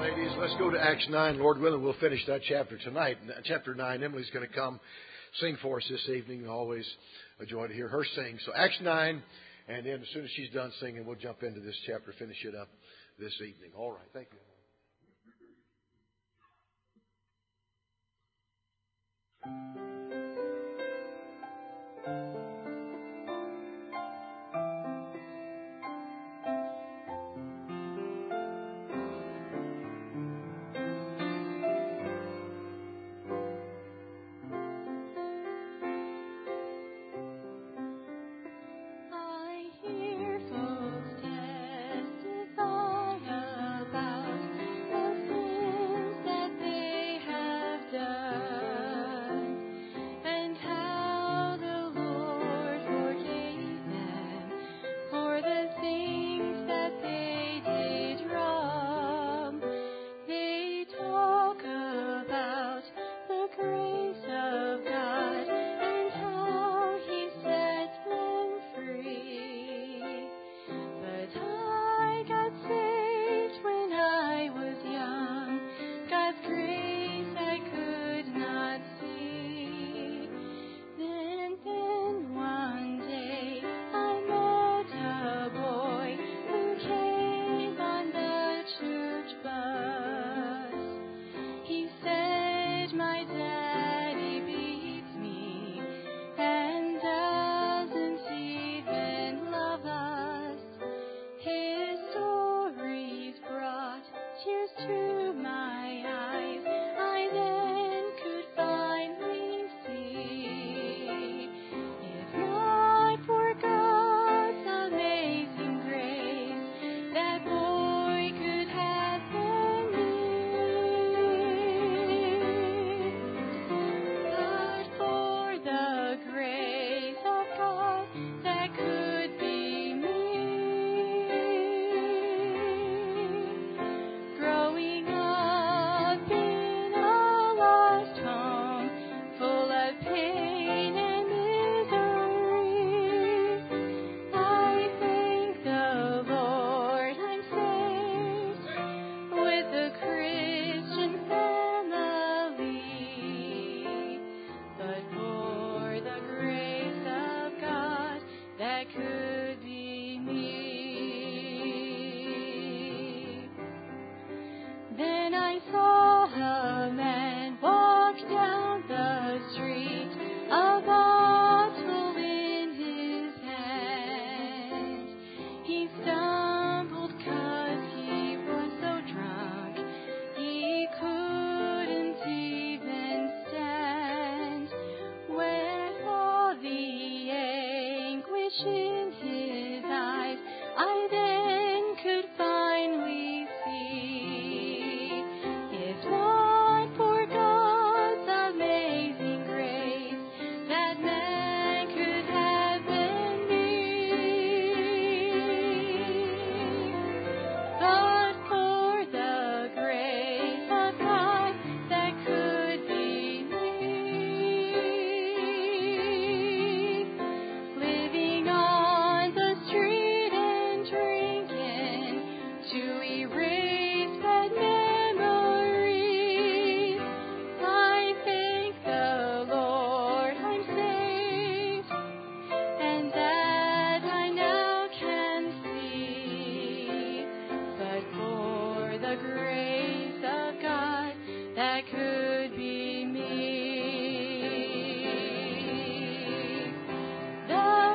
ladies. Let's go to Acts 9. Lord willing, we'll finish that chapter tonight. Chapter 9, Emily's going to come sing for us this evening. Always a joy to hear her sing. So Acts 9, and then as soon as she's done singing, we'll jump into this chapter, finish it up this evening. All right. Thank you.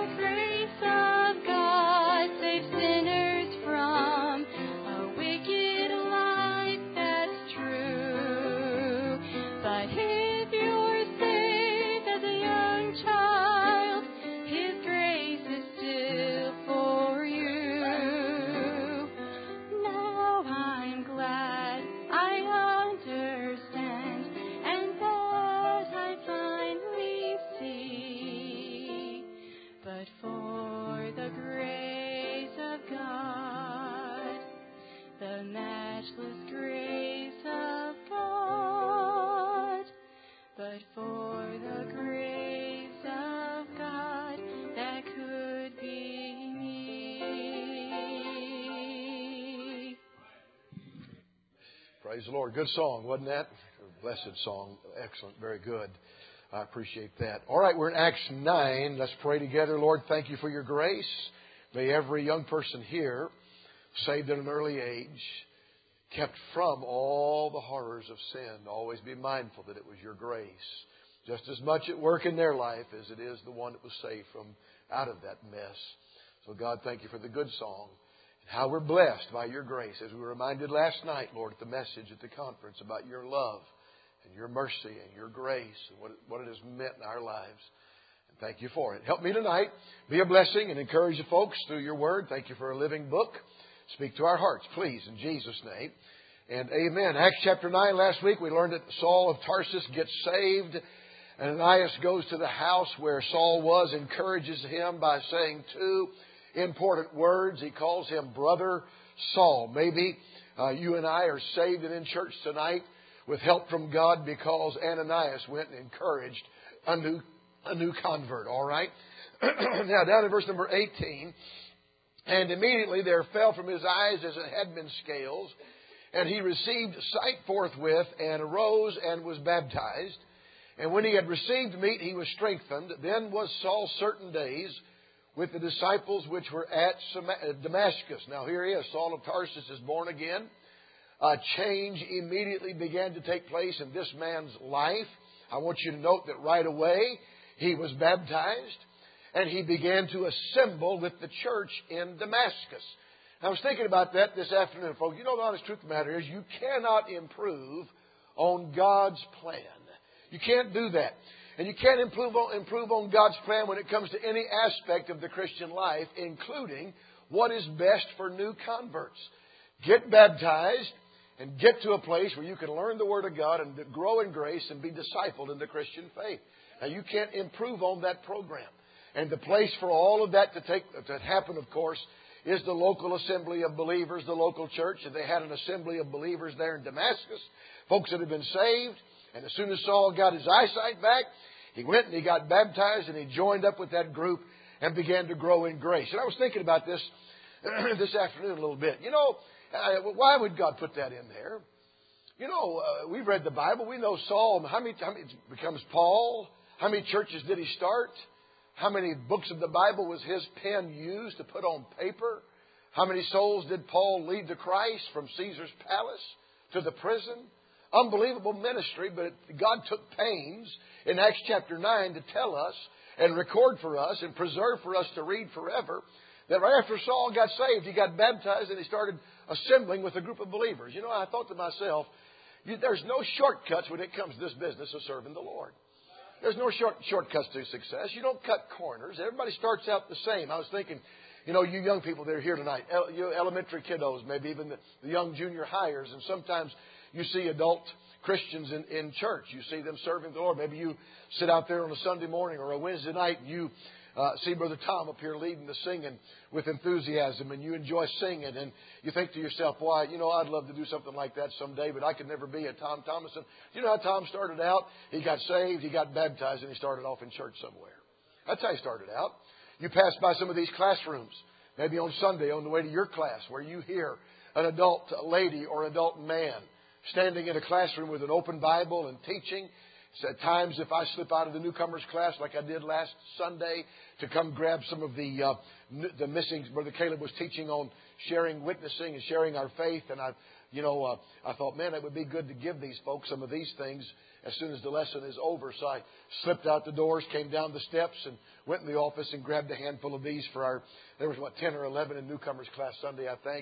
Wicked Praise the Lord. Good song, wasn't that? Blessed song. Excellent. Very good. I appreciate that. All right, we're in Acts 9. Let's pray together. Lord, thank you for your grace. May every young person here, saved at an early age, kept from all the horrors of sin, always be mindful that it was your grace, just as much at work in their life as it is the one that was saved from out of that mess. So God, thank you for the good song and how we're blessed by your grace. As we were reminded last night, Lord, at the message at the conference about your love and your mercy and your grace and what it has meant in our lives. And thank you for it. Help me tonight be a blessing and encourage the folks through your word. Thank you for a living book. Speak to our hearts, please, in Jesus' name. And amen. Acts chapter 9, last week we learned that Saul of Tarsus gets saved. Ananias goes to the house where Saul was, encourages him by saying two important words. He calls him Brother Saul. Maybe you and I are saved and in church tonight with help from God because Ananias went and encouraged a new convert. All right? Now, down in verse number 18... And immediately there fell from his eyes as it had been scales, and he received sight forthwith, and arose and was baptized. And when he had received meat, he was strengthened. Then was Saul certain days with the disciples which were at Damascus. Now here he is, Saul of Tarsus is born again. A change immediately began to take place in this man's life. I want you to note that right away he was baptized. And he began to assemble with the church in Damascus. I was thinking about that this afternoon, folks. You know, the honest truth of the matter is you cannot improve on God's plan. You can't do that. And you can't improve on God's plan when it comes to any aspect of the Christian life, including what is best for new converts. Get baptized and get to a place where you can learn the Word of God and grow in grace and be discipled in the Christian faith. Now, you can't improve on that program. And the place for all of that to happen, of course, is the local assembly of believers, the local church. And they had an assembly of believers there in Damascus, folks that had been saved. And as soon as Saul got his eyesight back, he went and he got baptized and he joined up with that group and began to grow in grace. And I was thinking about this this afternoon a little bit. You know, why would God put that in there? You know, we've read the Bible. We know Saul. How many becomes Paul? How many churches did he start? How many books of the Bible was his pen used to put on paper? How many souls did Paul lead to Christ from Caesar's palace to the prison? Unbelievable ministry, but God took pains in Acts chapter 9 to tell us and record for us and preserve for us to read forever that right after Saul got saved, he got baptized and he started assembling with a group of believers. You know, I thought to myself, there's no shortcuts when it comes to this business of serving the Lord. There's no shortcuts to success. You don't cut corners. Everybody starts out the same. I was thinking, you know, you young people that are here tonight, you elementary kiddos, maybe even the young junior hires, and sometimes you see adult Christians in church. You see them serving the Lord. Maybe you sit out there on a Sunday morning or a Wednesday night and you see Brother Tom up here leading the singing with enthusiasm, and you enjoy singing, and you think to yourself, boy, you know, I'd love to do something like that someday, but I could never be a Tom Thomason. Do you know how Tom started out? He got saved, he got baptized, and he started off in church somewhere. That's how he started out. You pass by some of these classrooms, maybe on Sunday on the way to your class, where you hear an adult lady or adult man standing in a classroom with an open Bible and teaching. At times, if I slip out of the newcomers class like I did last Sunday to come grab some of the missing, Brother Caleb was teaching on sharing, witnessing, and sharing our faith. And I thought, man, it would be good to give these folks some of these things as soon as the lesson is over. So I slipped out the doors, came down the steps, and went in the office and grabbed a handful of these for there was 10 or 11 in newcomers class Sunday, I think.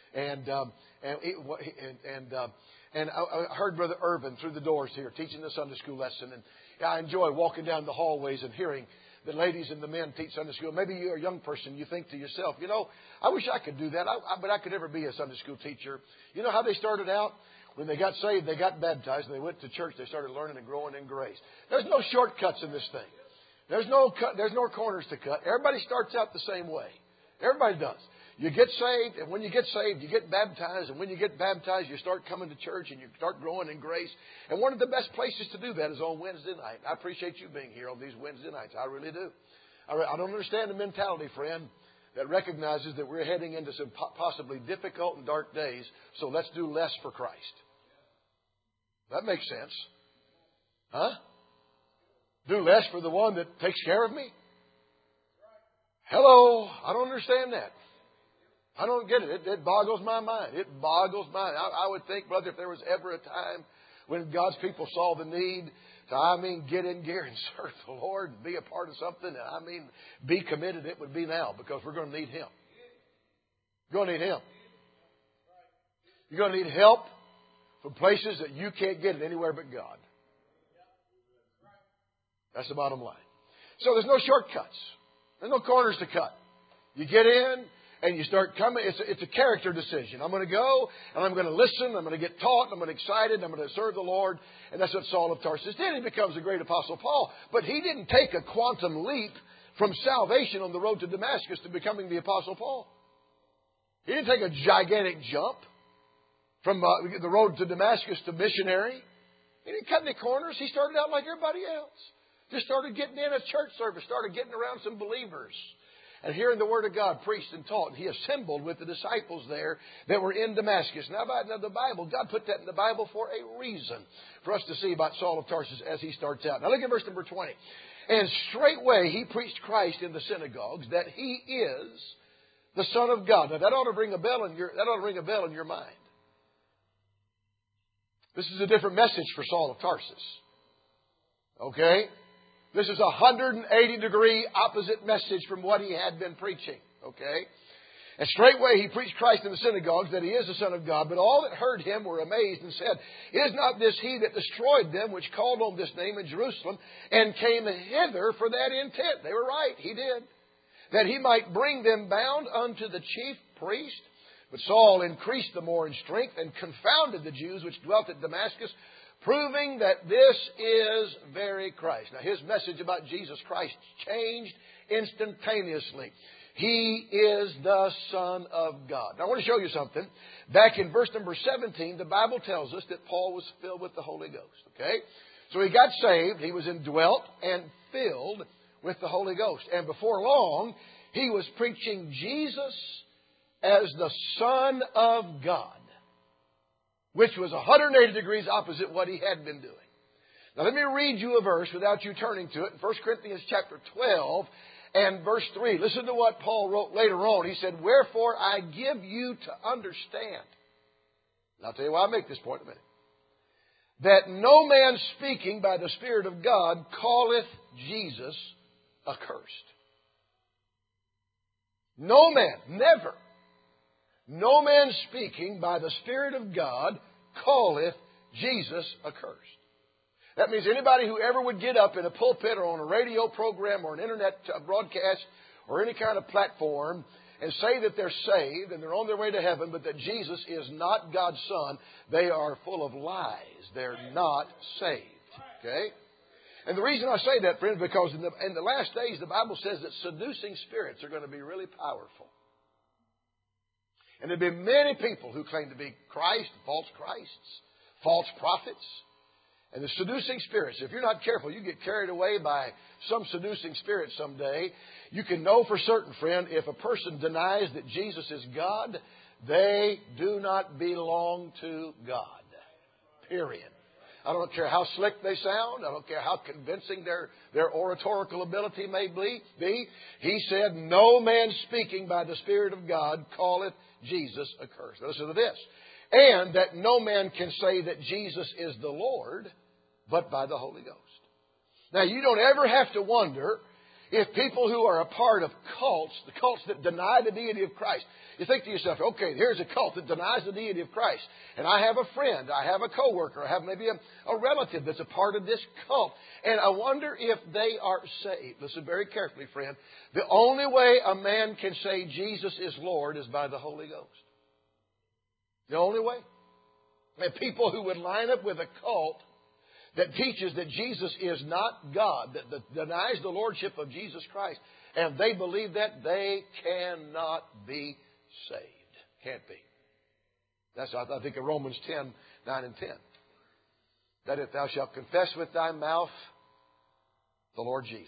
And I heard Brother Irvin through the doors here teaching the Sunday school lesson. And I enjoy walking down the hallways and hearing the ladies and the men teach Sunday school. Maybe you're a young person. You think to yourself, you know, I wish I could do that, but I could never be a Sunday school teacher. You know how they started out? When they got saved, they got baptized, and they went to church. They started learning and growing in grace. There's no shortcuts in this thing. There's no corners to cut. Everybody starts out the same way. Everybody does. You get saved, and when you get saved, you get baptized. And when you get baptized, you start coming to church, and you start growing in grace. And one of the best places to do that is on Wednesday night. I appreciate you being here on these Wednesday nights. I really do. I don't understand the mentality, friend, that recognizes that we're heading into some possibly difficult and dark days, so let's do less for Christ. That makes sense. Huh? Do less for the one that takes care of me? Hello. I don't understand that. I don't get it. It boggles my mind. It boggles my mind. I would think, brother, if there was ever a time when God's people saw the need to, get in gear and serve the Lord and be a part of something, and be committed, it would be now, because we're going to need Him. You're going to need Him. You're going to need help from places that you can't get it anywhere but God. That's the bottom line. So there's no shortcuts. There's no corners to cut. You get in and you start coming. It's a character decision. I'm going to go and I'm going to listen. I'm going to get taught. I'm going to get excited. I'm going to serve the Lord. And that's what Saul of Tarsus did. He becomes a great apostle Paul. But he didn't take a quantum leap from salvation on the road to Damascus to becoming the apostle Paul. He didn't take a gigantic jump from the road to Damascus to missionary. He didn't cut any corners. He started out like everybody else. Just started getting in a church service, started getting around some believers and hearing the Word of God preached and taught. And he assembled with the disciples there that were in Damascus. Now, the Bible, God put that in the Bible for a reason, for us to see about Saul of Tarsus as he starts out. Now, look at verse number 20. And straightway he preached Christ in the synagogues, that He is the Son of God. Now, that ought to ring a bell in your mind. This is a different message for Saul of Tarsus. Okay? This is a 180-degree opposite message from what he had been preaching. Okay? And straightway he preached Christ in the synagogues, that He is the Son of God. But all that heard Him were amazed and said, Is not this He that destroyed them, which called on this name in Jerusalem, and came hither for that intent? They were right. He did. That He might bring them bound unto the chief priest. But Saul increased the more in strength and confounded the Jews which dwelt at Damascus, proving that this is very Christ. Now, his message about Jesus Christ changed instantaneously. He is the Son of God. Now, I want to show you something. Back in verse number 17, the Bible tells us that Paul was filled with the Holy Ghost. Okay? So he got saved. He was indwelt and filled with the Holy Ghost. And before long, he was preaching Jesus as the Son of God, which was 180 degrees opposite what he had been doing. Now let me read you a verse without you turning to it. In 1 Corinthians chapter 12 and verse 3. Listen to what Paul wrote later on. He said, Wherefore I give you to understand. And I'll tell you why I make this point in a minute. That no man speaking by the Spirit of God calleth Jesus accursed. No man, never. No man speaking by the Spirit of God calleth Jesus accursed. That means anybody who ever would get up in a pulpit or on a radio program or an internet broadcast or any kind of platform and say that they're saved and they're on their way to heaven, but that Jesus is not God's Son, they are full of lies. They're not saved. Okay? And the reason I say that, friends, because in the last days, the Bible says that seducing spirits are going to be really powerful. And there'll be many people who claim to be Christ, false Christs, false prophets. And the seducing spirits, if you're not careful, you get carried away by some seducing spirit someday. You can know for certain, friend, if a person denies that Jesus is God, they do not belong to God. Period. I don't care how slick they sound. I don't care how convincing their oratorical ability may be. He said, No man speaking by the Spirit of God calleth Jesus accursed. Listen to this. And that no man can say that Jesus is the Lord, but by the Holy Ghost. Now, you don't ever have to wonder if people who are a part of cults, the cults that deny the deity of Christ, you think to yourself, okay, here's a cult that denies the deity of Christ. And I have a friend, I have a coworker, I have maybe a relative that's a part of this cult. And I wonder if they are saved. Listen very carefully, friend. The only way a man can say Jesus is Lord is by the Holy Ghost. The only way. And people who would line up with a cult that teaches that Jesus is not God, that denies the lordship of Jesus Christ, and they believe that, they cannot be saved. Can't be. That's, I think, in Romans 10, 9 and 10. That if thou shalt confess with thy mouth the Lord Jesus.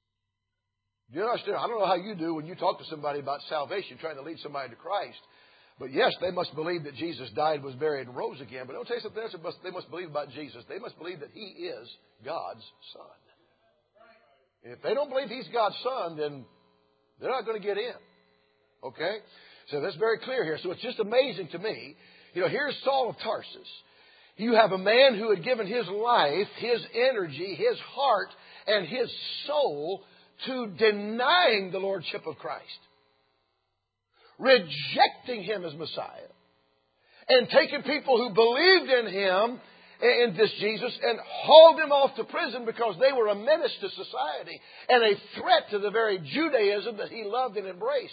Do you understand? I don't know how you do when you talk to somebody about salvation, trying to lead somebody to Christ. But yes, they must believe that Jesus died, was buried, and rose again. But I'll tell you something else they must believe about Jesus. They must believe that He is God's Son. If they don't believe He's God's Son, then they're not going to get in. Okay? So that's very clear here. So it's just amazing to me. Here's Saul of Tarsus. You have a man who had given his life, his energy, his heart, and his soul to denying the Lordship of Christ. Rejecting Him as Messiah. And taking people who believed in Him, in this Jesus, and hauled them off to prison because they were a menace to society and a threat to the very Judaism that he loved and embraced.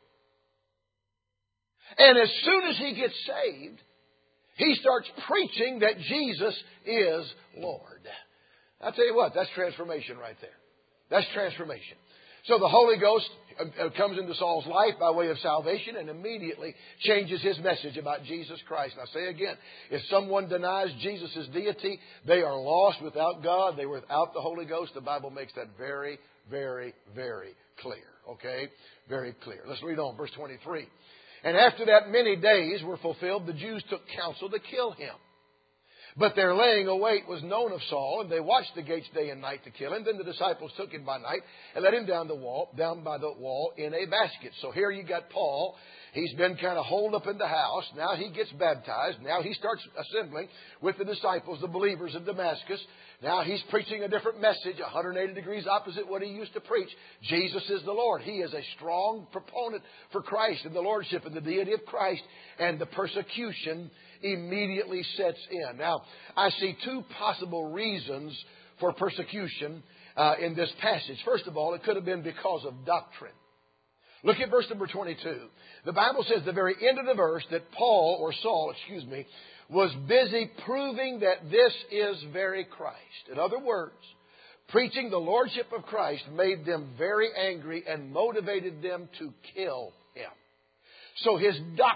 And as soon as he gets saved, he starts preaching that Jesus is Lord. I'll tell you what, that's transformation right there. That's transformation. So the Holy Ghost comes into Saul's life by way of salvation and immediately changes his message about Jesus Christ. And I say again, if someone denies Jesus' deity, they are lost without God. They were without the Holy Ghost. The Bible makes that very, very, very clear. Okay? Very clear. Let's read on. Verse 23. And after that many days were fulfilled, the Jews took counsel to kill him. But their laying await was known of Saul, and they watched the gates day and night to kill him. Then the disciples took him by night and let him down by the wall in a basket. So here you got Paul. He's been kind of holed up in the house. Now he gets baptized. Now he starts assembling with the disciples, the believers of Damascus. Now he's preaching a different message, 180 degrees opposite what he used to preach. Jesus is the Lord. He is a strong proponent for Christ and the Lordship and the deity of Christ, and the persecution immediately sets in. Now, I see two possible reasons for persecution in this passage. First of all, it could have been because of doctrine. Look at verse number 22. The Bible says, the very end of the verse, that Saul, was busy proving that this is very Christ. In other words, preaching the Lordship of Christ made them very angry and motivated them to kill him. So his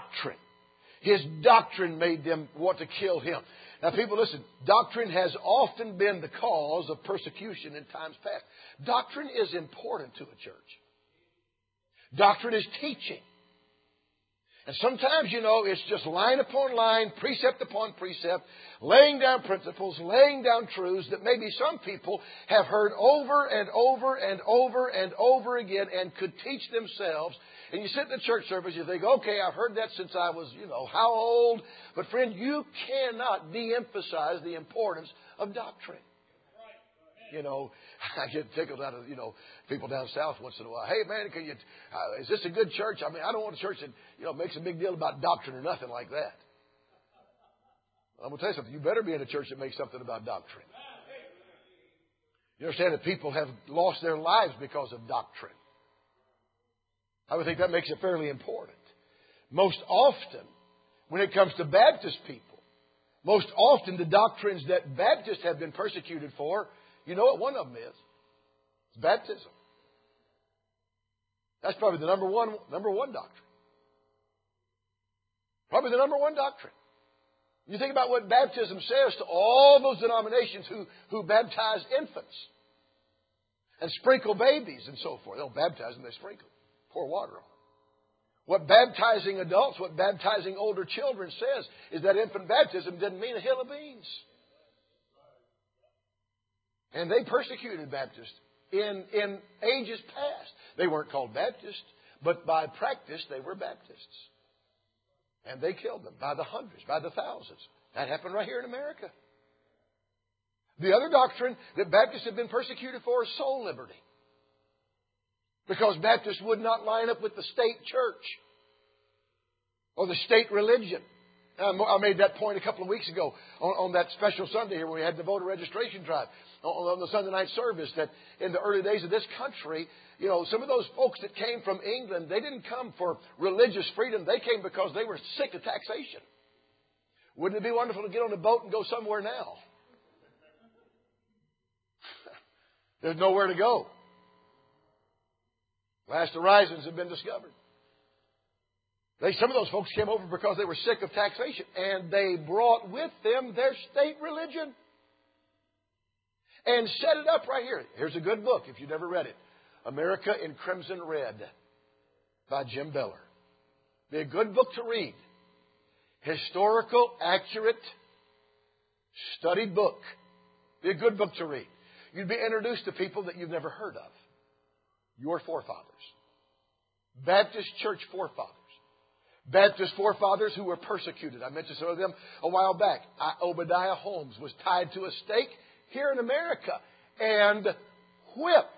doctrine made them want to kill him. Now, people, listen. Doctrine has often been the cause of persecution in times past. Doctrine is important to a church. Doctrine is teaching. And sometimes, it's just line upon line, precept upon precept, laying down principles, laying down truths that maybe some people have heard over and over and over and over again and could teach themselves. And you sit in the church service, you think, okay, I've heard that since I was, how old? But friend, you cannot de-emphasize the importance of doctrine. I get tickled out of, people down south once in a while. Hey, man, is this a good church? I mean, I don't want a church that, makes a big deal about doctrine or nothing like that. I'm going to tell you something. You better be in a church that makes something about doctrine. You understand that people have lost their lives because of doctrine. I would think that makes it fairly important. Most often, when it comes to Baptist people, most often the doctrines that Baptists have been persecuted for, you know what one of them is? It's baptism. That's probably the number one doctrine. Probably the number one doctrine. You think about what baptism says to all those denominations who baptize infants and sprinkle babies and so forth. They don't baptize them, they sprinkle. Pour water on them. What baptizing adults, what baptizing older children says is that infant baptism didn't mean a hill of beans. And they persecuted Baptists in ages past. They weren't called Baptists, but by practice they were Baptists. And they killed them by the hundreds, by the thousands. That happened right here in America. The other doctrine that Baptists have been persecuted for is soul liberty. Because Baptists would not line up with the state church or the state religion. I made that point a couple of weeks ago on that special Sunday here when we had the voter registration drive on the Sunday night service, that in the early days of this country, some of those folks that came from England, they didn't come for religious freedom. They came because they were sick of taxation. Wouldn't it be wonderful to get on a boat and go somewhere now? There's nowhere to go. Last horizons have been discovered. Some of those folks came over because they were sick of taxation, and they brought with them their state religion and set it up right here. Here's a good book if you've never read it. America in Crimson Red by Jim Beller. Be a good book to read. Historical, accurate, studied book. Be a good book to read. You'd be introduced to people that you've never heard of. Your forefathers. Baptist church forefathers. Baptist forefathers who were persecuted. I mentioned some of them a while back. Obadiah Holmes was tied to a stake here in America and whipped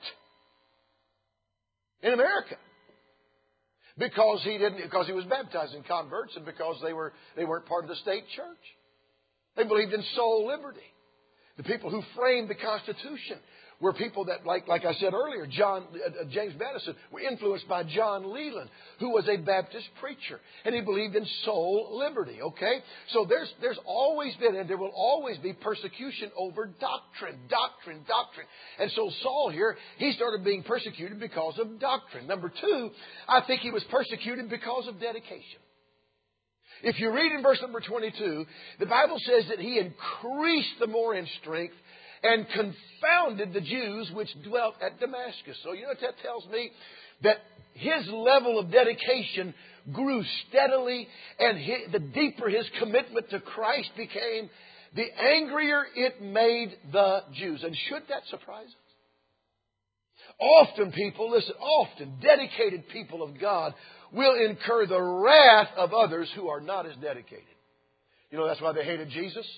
in America because he was baptizing converts and because they weren't part of the state church. They believed in soul liberty. The people who framed the Constitution were people that, like I said earlier, James Madison, were influenced by John Leland, who was a Baptist preacher. And he believed in soul liberty, okay? So there's always been, and there will always be, persecution over doctrine. And so Saul here, he started being persecuted because of doctrine. Number two, I think he was persecuted because of dedication. If you read in verse number 22, the Bible says that he increased the more in strength and confounded the Jews which dwelt at Damascus. So, you know what that tells me? That his level of dedication grew steadily, and the deeper his commitment to Christ became, the angrier it made the Jews. And should that surprise us? Often dedicated people of God will incur the wrath of others who are not as dedicated. You know, that's why they hated Jesus.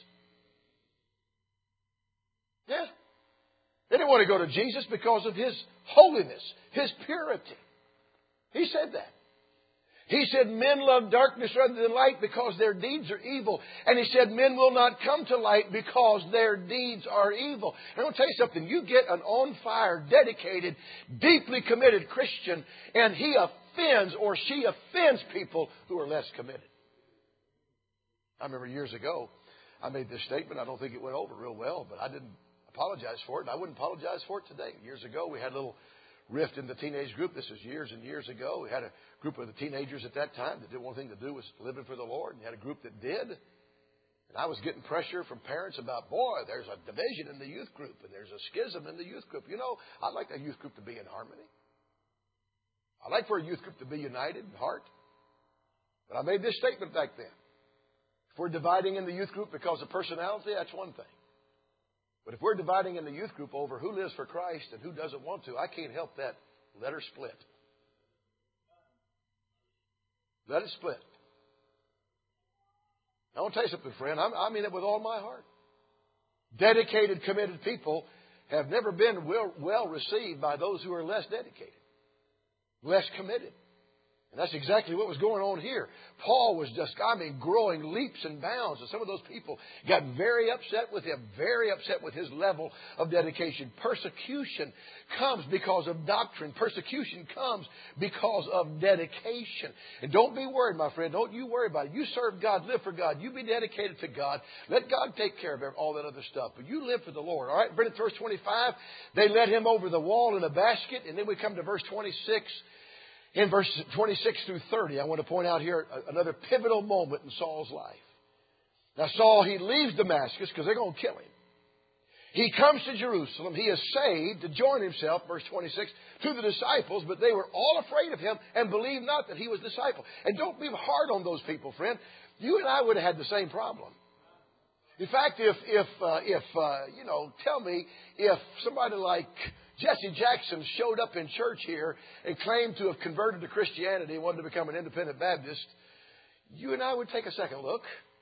Yeah. They didn't want to go to Jesus because of His holiness, His purity. He said that. He said men love darkness rather than light because their deeds are evil. And He said men will not come to light because their deeds are evil. And I'll tell you something. You get an on-fire, dedicated, deeply committed Christian, and he offends or she offends people who are less committed. I remember years ago, I made this statement. I don't think it went over real well, but I didn't apologize for it, and I wouldn't apologize for it today. Years ago, we had a little rift in the teenage group. This was years and years ago. We had a group of the teenagers at that time that didn't want anything to do with living for the Lord, and you had a group that did. And I was getting pressure from parents about, boy, there's a division in the youth group, and there's a schism in the youth group. You know, I'd like the youth group to be in harmony. I'd like for a youth group to be united in heart. But I made this statement back then. If we're dividing in the youth group because of personality, that's one thing. But if we're dividing in the youth group over who lives for Christ and who doesn't want to, I can't help that. Let her split. Let it split. I want to tell you something, friend. I mean it with all my heart. Dedicated, committed people have never been well received by those who are less dedicated, less committed. And that's exactly what was going on here. Paul was just, growing leaps and bounds. And some of those people got very upset with him, very upset with his level of dedication. Persecution comes because of doctrine. Persecution comes because of dedication. And don't be worried, my friend. Don't you worry about it. You serve God, live for God. You be dedicated to God. Let God take care of all that other stuff. But you live for the Lord. All right, bring it to verse 25. They led him over the wall in a basket. And then we come to verse 26. In verse 26 through 30, I want to point out here another pivotal moment in Saul's life. Now, Saul, he leaves Damascus because they're going to kill him. He comes to Jerusalem. He is saved to join himself, verse 26, to the disciples, but they were all afraid of him and believed not that he was a disciple. And don't be hard on those people, friend. You and I would have had the same problem. In fact, tell me if somebody like Jesse Jackson showed up in church here and claimed to have converted to Christianity and wanted to become an independent Baptist, you and I would take a second look.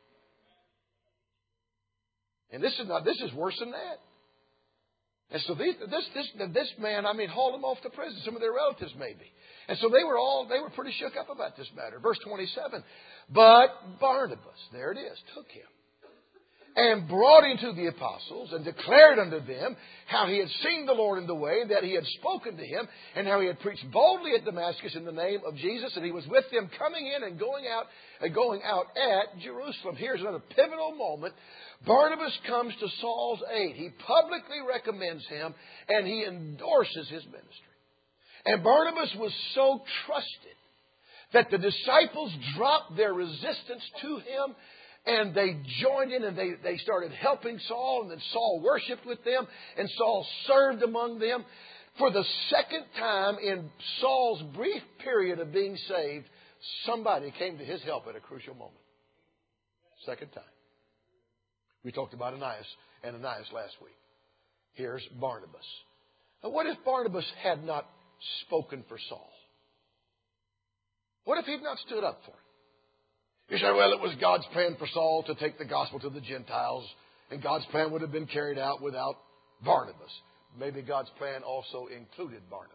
And this is worse than that. And so this man, hauled him off to prison. Some of their relatives maybe. And so they were pretty shook up about this matter. Verse 27. But Barnabas, there it is, took him and brought him to the apostles and declared unto them how he had seen the Lord in the way, and that he had spoken to him, and how he had preached boldly at Damascus in the name of Jesus, and he was with them coming in and going out at Jerusalem. Here's another pivotal moment. Barnabas comes to Saul's aid. He publicly recommends him, and he endorses his ministry. And Barnabas was so trusted that the disciples dropped their resistance to him, and they joined in and they started helping Saul. And then Saul worshiped with them. And Saul served among them. For the second time in Saul's brief period of being saved, somebody came to his help at a crucial moment. Second time. We talked about Ananias last week. Here's Barnabas. Now, what if Barnabas had not spoken for Saul? What if he'd not stood up for him? You say, well, it was God's plan for Saul to take the gospel to the Gentiles, and God's plan would have been carried out without Barnabas. Maybe God's plan also included Barnabas.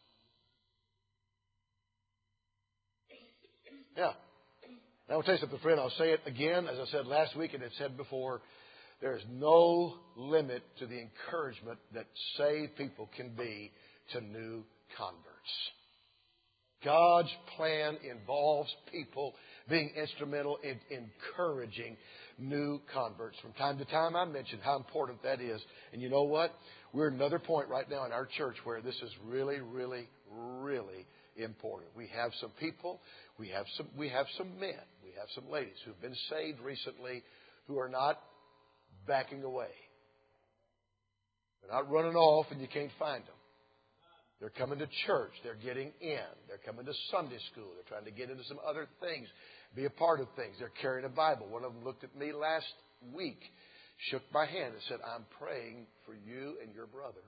Yeah. Now, I'll tell you something, friend. I'll say it again, as I said last week and had said before. There is no limit to the encouragement that saved people can be to new converts. God's plan involves people being instrumental in encouraging new converts. From time to time, I mentioned how important that is. And you know what? We're at another point right now in our church where this is really, really, really important. We have some people, we have some men, we have some ladies who've been saved recently who are not backing away. They're not running off and you can't find them. They're coming to church. They're getting in. They're coming to Sunday school. They're trying to get into some other things, be a part of things. They're carrying a Bible. One of them looked at me last week, shook my hand and said, I'm praying for you and your brother.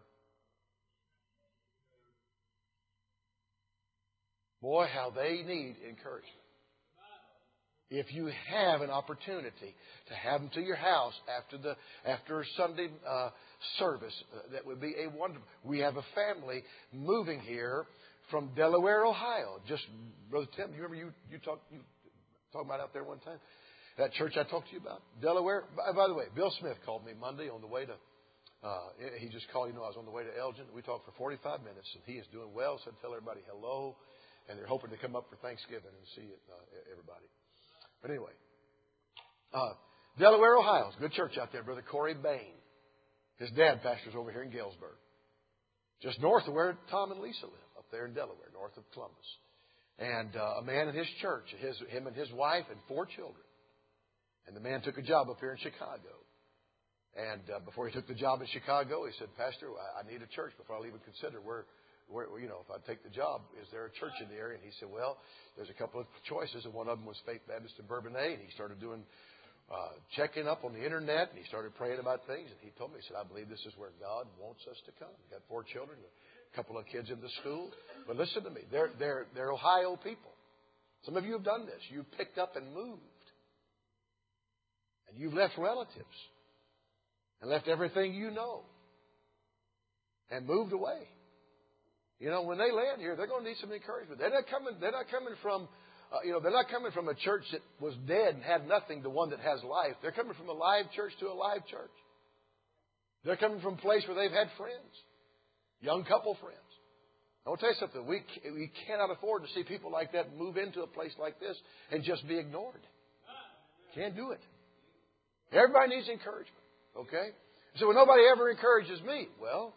Boy, how they need encouragement. If you have an opportunity to have them to your house after Sunday service, that would be a wonderful. We have a family moving here from Delaware, Ohio. Just Brother Tim, you remember you talked about out there one time? That church I talked to you about, Delaware. By the way, Bill Smith called me Monday on the way to. He just called. I was on the way to Elgin. We talked for 45 minutes, and he is doing well. So tell everybody hello, and they're hoping to come up for Thanksgiving and see everybody. But anyway, Delaware, Ohio. It's a good church out there. Brother Corey Bain. His dad pastors over here in Galesburg. Just north of where Tom and Lisa live, up there in Delaware, north of Columbus. And a man in his church, him and his wife and 4 children. And the man took a job up here in Chicago. And before he took the job in Chicago, he said, Pastor, I need a church before I'll even consider where if I take the job, is there a church in the area? And he said, well, there's a couple of choices, and one of them was Faith Baptist in Bourbonnais. And he started doing checking up on the internet, and he started praying about things. And he told me, he said, I believe this is where God wants us to come. We've got 4 children, a couple of kids in the school. But listen to me, they're Ohio people. Some of you have done this. You've picked up and moved, and you've left relatives, and left everything you know, and moved away. When they land here, they're going to need some encouragement. They're not coming from, they're not coming from a church that was dead and had nothing to one that has life. They're coming from a live church to a live church. They're coming from a place where they've had friends, young couple friends. I want to tell you something. We cannot afford to see people like that move into a place like this and just be ignored. Can't do it. Everybody needs encouragement. Okay? So when nobody ever encourages me, well,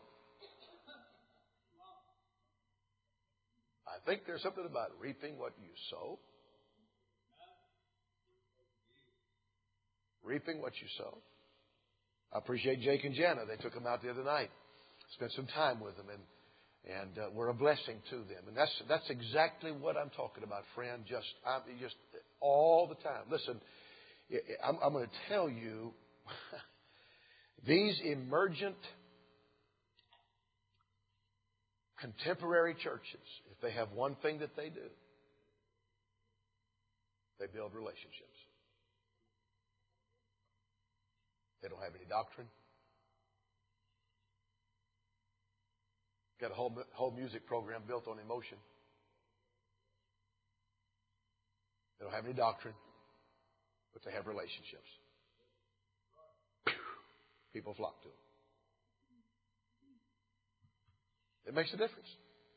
I think there's something about reaping what you sow. Reaping what you sow. I appreciate Jake and Jana. They took them out the other night. Spent some time with them, and were a blessing to them. And that's exactly what I'm talking about, friend. Just all the time. Listen, I'm going to tell you, these emergent contemporary churches, if they have one thing that they do, they build relationships. They don't have any doctrine. Got a whole music program built on emotion. They don't have any doctrine, but they have relationships. People flock to them. It makes a difference.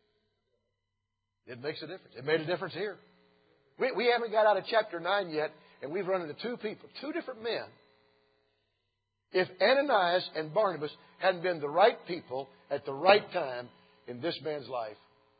It makes a difference. It made a difference here. We haven't got out of chapter 9 yet, and we've run into 2 people, 2 different men. If Ananias and Barnabas hadn't been the right people at the right time in this man's life,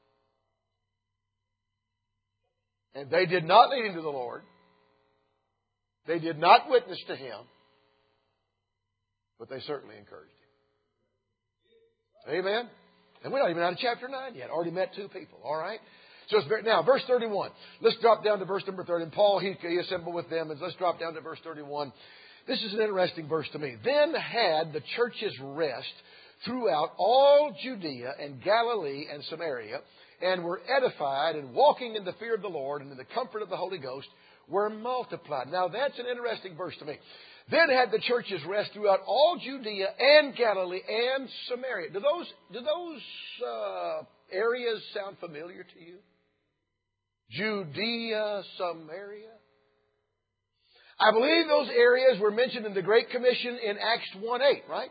and they did not lead him to the Lord, they did not witness to him, but they certainly encouraged him. Amen? And we're not even out of chapter 9 yet. Already met 2 people. All right? So it's now, verse 31. Let's drop down to verse number 30. And Paul, he assembled with them. And let's drop down to verse 31. This is an interesting verse to me. Then had the churches rest throughout all Judea and Galilee and Samaria, and were edified, and walking in the fear of the Lord and in the comfort of the Holy Ghost were multiplied. Now that's an interesting verse to me. Then had the churches rest throughout all Judea and Galilee and Samaria. Do those areas sound familiar to you? Judea, Samaria. I believe those areas were mentioned in the Great Commission in Acts 1:8, right?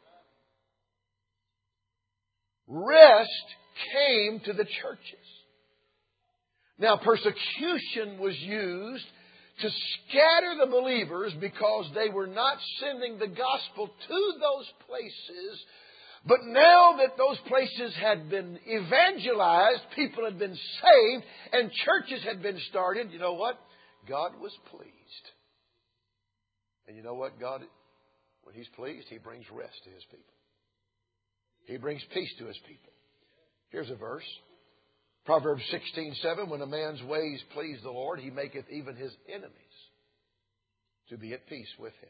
Rest came to the churches. Now, persecution was used to scatter the believers because they were not sending the gospel to those places. But now that those places had been evangelized, people had been saved, and churches had been started, you know what? God was pleased. And you know what? God, when He's pleased, He brings rest to His people. He brings peace to His people. Here's a verse. Proverbs 16:7, when a man's ways please the Lord, He maketh even his enemies to be at peace with him.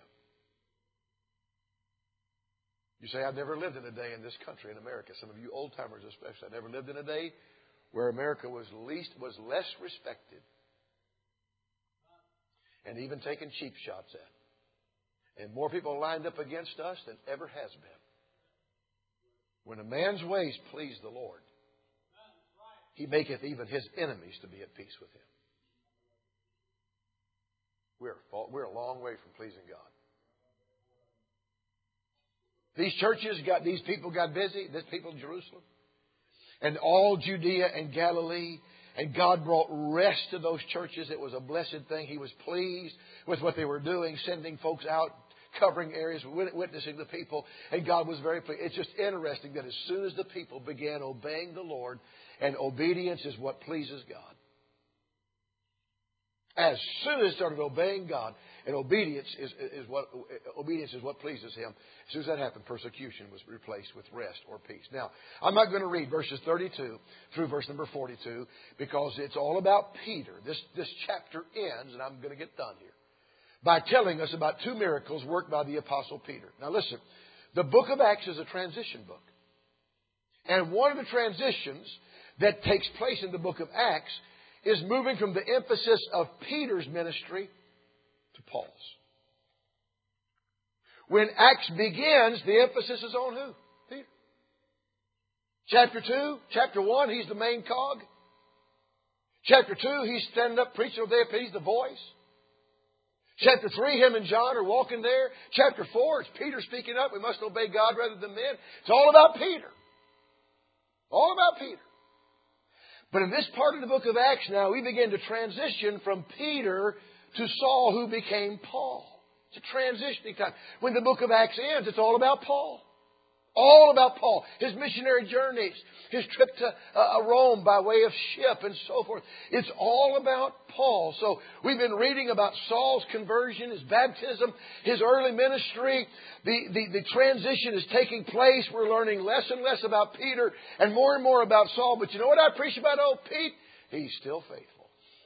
You say, I've never lived in a day in this country, in America. Some of you old timers especially. I never lived in a day where America was less respected and even taken cheap shots at. And more people lined up against us than ever has been. When a man's ways please the Lord, He maketh even his enemies to be at peace with him. We're a long way from pleasing God. These people got busy, this people in Jerusalem, and all Judea and Galilee, and God brought rest to those churches. It was a blessed thing. He was pleased with what they were doing, sending folks out, covering areas, witnessing the people, and God was very pleased. It's just interesting that as soon as the people began obeying the Lord, and obedience is what pleases God. As soon as they started obeying God, and obedience is what pleases Him. As soon as that happened, persecution was replaced with rest or peace. Now, I'm not going to read verses 32 through verse number 42 because it's all about Peter. This chapter ends, and I'm going to get done here, by telling us about two miracles worked by the Apostle Peter. Now listen, the book of Acts is a transition book. And one of the transitions that takes place in the book of Acts is moving from the emphasis of Peter's ministry to Paul's. When Acts begins, the emphasis is on who? Peter. Chapter 2, chapter 1, he's the main cog. Chapter 2, he's standing up preaching on the day of Pentecost, the voice. Chapter 3, him and John are walking there. Chapter 4, it's Peter speaking up. We must obey God rather than men. It's all about Peter. All about Peter. But in this part of the book of Acts now, we begin to transition from Peter to Saul, who became Paul. It's a transitioning time. When the book of Acts ends, it's all about Paul. All about Paul. His missionary journeys. His trip to Rome by way of ship and so forth. It's all about Paul. So we've been reading about Saul's conversion, his baptism, his early ministry. The transition is taking place. We're learning less and less about Peter and more about Saul. But you know what I appreciate about old Pete? He's still faithful.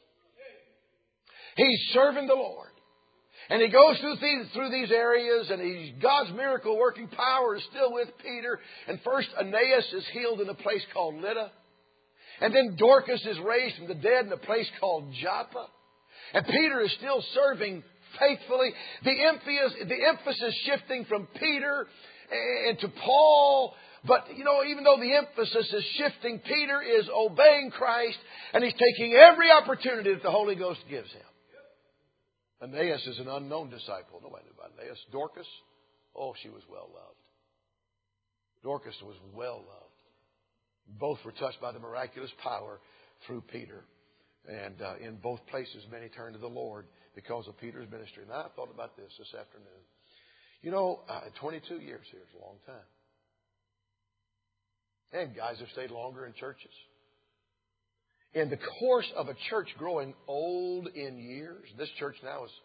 He's serving the Lord. And he goes through these areas, and God's miracle working power is still with Peter. And first Aeneas is healed in a place called Lydda. And then Dorcas is raised from the dead in a place called Joppa. And Peter is still serving faithfully. The emphasis shifting from Peter and to Paul. But, even though the emphasis is shifting, Peter is obeying Christ, and he's taking every opportunity that the Holy Ghost gives him. Aeneas is an unknown disciple. Nobody knew about Aeneas. Dorcas, she was well loved. Dorcas was well loved. Both were touched by the miraculous power through Peter. And in both places, many turned to the Lord because of Peter's ministry. Now, I thought about this afternoon. 22 years here is a long time. And guys have stayed longer in churches. In the course of a church growing old in years, this church now is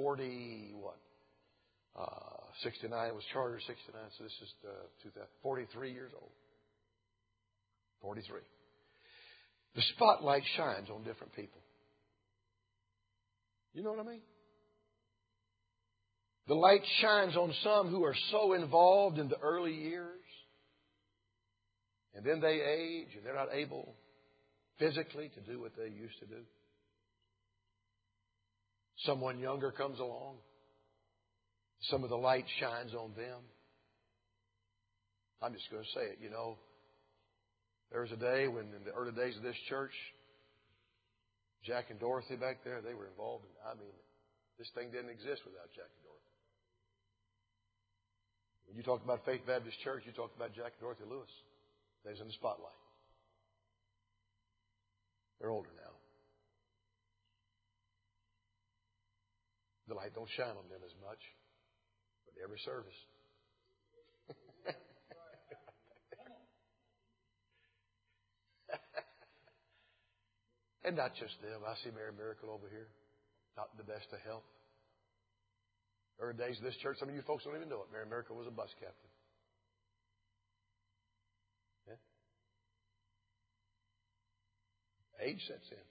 69. It was chartered 69, so this is 43 years old. 43. The spotlight shines on different people. You know what I mean? The light shines on some who are so involved in the early years, and then they age and they're not able physically to do what they used to do. Someone younger comes along. Some of the light shines on them. I'm just going to say it, you know. There was a day when, in the early days of this church, Jack and Dorothy back there, they were involved in, this thing didn't exist without Jack and Dorothy. When you talk about Faith Baptist Church, you talk about Jack and Dorothy Lewis. They was in the spotlight. They're older now. The light don't shine on them as much, but every service. And not just them. I see Mary Miracle over here. Not in the best of health. Early days of this church, some of you folks don't even know it. Mary Miracle was a bus captain. Yeah. Age sets in.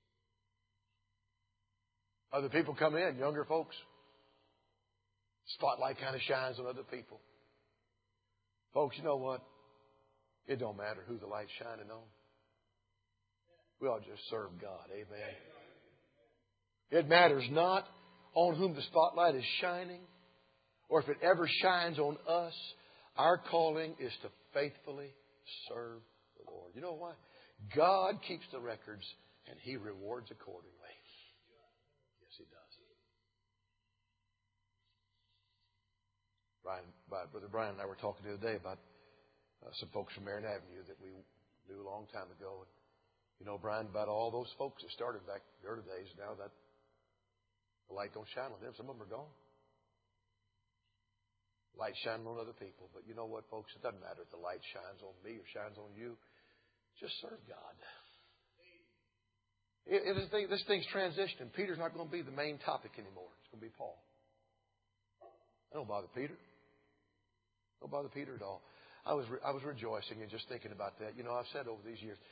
Other people come in, younger folks. Spotlight kind of shines on other people. Folks, you know what? It don't matter who the light's shining on. We ought to just serve God. Amen. It matters not on whom the spotlight is shining, or if it ever shines on us. Our calling is to faithfully serve the Lord. You know why? God keeps the records, and He rewards accordingly. Yes, He does. Brother Brian and I were talking the other day about some folks from Marion Avenue that we knew a long time ago. And, you know, Brian, about all those folks that started back in the early days, now that the light don't shine on them, some of them are gone. Light shining on other people. But you know what, folks? It doesn't matter if the light shines on me or shines on you. Just serve God. This thing's transitioning. Peter's not going to be the main topic anymore. It's going to be Paul. I don't bother Peter. Don't bother Peter at all. I was rejoicing and just thinking about that. You know, I've said over these years,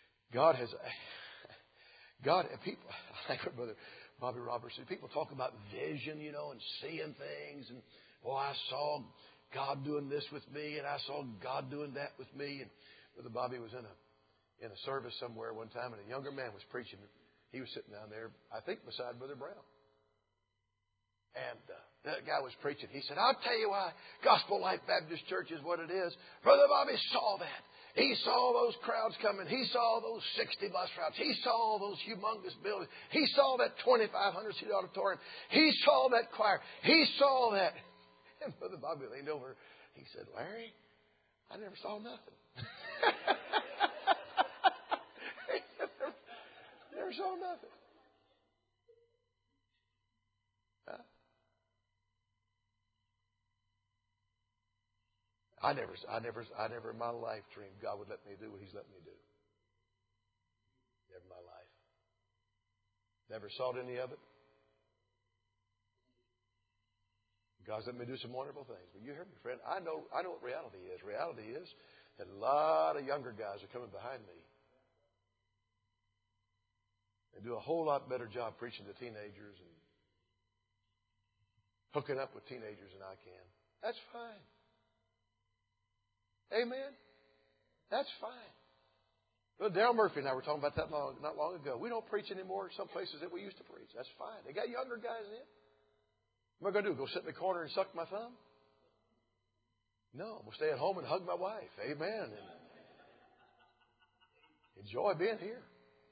people, like Brother Bobby Robertson, people talk about vision, you know, and seeing things. And, I saw God doing this with me, and I saw God doing that with me. And Brother Bobby was in a service somewhere one time, and a younger man was preaching. He was sitting down there, I think, beside Brother Brown. And that guy was preaching. He said, I'll tell you why Gospel Life Baptist Church is what it is. Brother Bobby saw that. He saw those crowds coming. He saw those 60 bus routes. He saw those humongous buildings. He saw that 2,500-seat auditorium. He saw that choir. He saw that. And Brother Bobby leaned over. He said, Larry, I never saw nothing. Never saw nothing. Huh? I never in my life dreamed God would let me do what He's let me do. Never in my life. Never sought any of it. God's let me do some wonderful things. But you hear me, friend. I know what reality is. Reality is that a lot of younger guys are coming behind me and do a whole lot better job preaching to teenagers and hooking up with teenagers than I can. That's fine. Amen? That's fine. Well, Darrell Murphy and I were talking about that not long ago. We don't preach anymore in some places that we used to preach. That's fine. They got younger guys in. What am I going to do? Go sit in the corner and suck my thumb? No, I'm going to stay at home and hug my wife. Amen. And enjoy being here.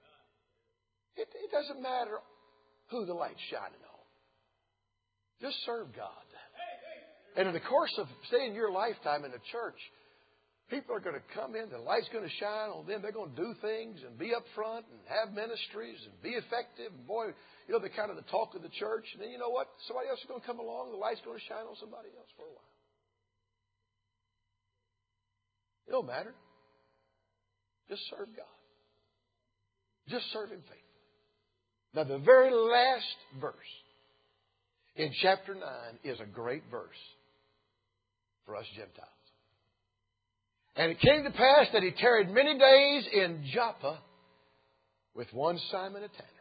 It doesn't matter who the light's shining on. Just serve God. And in the course of, say, in your lifetime in the church, people are going to come in, the light's going to shine on them. They're going to do things and be up front and have ministries and be effective. And boy, you know, they're kind of the talk of the church. And then you know what? Somebody else is going to come along. The light's going to shine on somebody else for a while. It don't matter. Just serve God. Just serve Him faithfully. Now, the very last verse in chapter 9 is a great verse for us Gentiles. And it came to pass that he tarried many days in Joppa, with one Simon a tanner.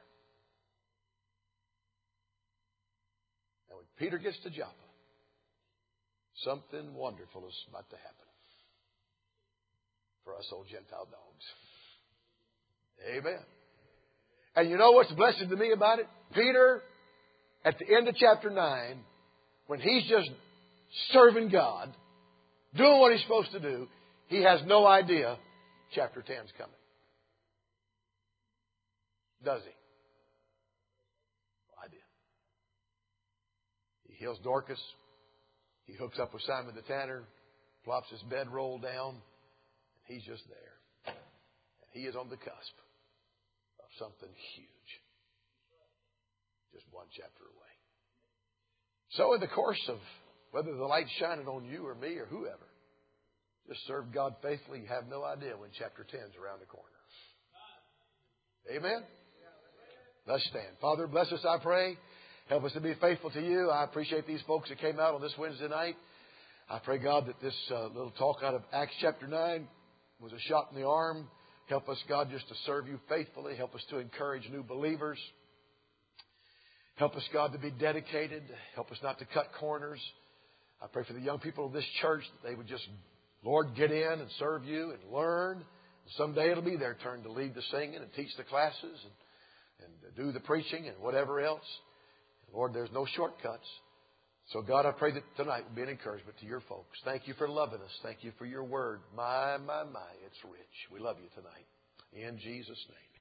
And when Peter gets to Joppa, something wonderful is about to happen for us old Gentile dogs. Amen. And you know what's the blessing to me about it? Peter, at the end of chapter 9, when he's just serving God, doing what he's supposed to do, he has no idea chapter 10's coming. Does he? No idea. He heals Dorcas. He hooks up with Simon the tanner, plops his bedroll down, and he's just there. And he is on the cusp of something huge. Just one chapter away. So in the course of whether the light's shining on you or me or whoever, just serve God faithfully. You have no idea when chapter 10's around the corner. Amen? Let's stand. Father, bless us, I pray. Help us to be faithful to you. I appreciate these folks that came out on this Wednesday night. I pray, God, that this little talk out of Acts chapter 9 was a shot in the arm. Help us, God, just to serve you faithfully. Help us to encourage new believers. Help us, God, to be dedicated. Help us not to cut corners. I pray for the young people of this church that they would just, Lord, get in and serve you and learn. And someday it'll be their turn to lead the singing and teach the classes and do the preaching and whatever else. Lord, there's no shortcuts. So, God, I pray that tonight will be an encouragement to your folks. Thank you for loving us. Thank you for your word. My, it's rich. We love you tonight. In Jesus' name.